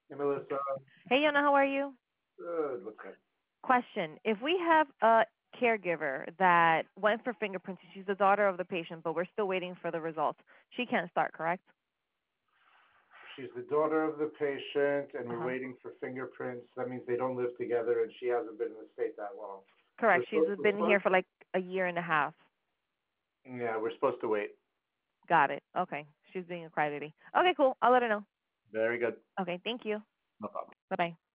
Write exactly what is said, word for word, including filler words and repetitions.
Hey, Melissa. Hey, Yona, how are you? Good. What's up? Question. If we have a caregiver that went for fingerprints, she's the daughter of the patient, but we're still waiting for the results, she can't start, correct? She's the daughter of the patient, and we're Uh-huh. waiting for fingerprints. That means they don't live together, and she hasn't been in the state that long. We're Correct. She's supposed, we're been here supposed, for like a year and a half. yeah, we're supposed to wait. Got it. Okay. She's being a crybaby. Okay, cool. I'll let her know. Very good. Okay, thank you. No problem. Bye-bye.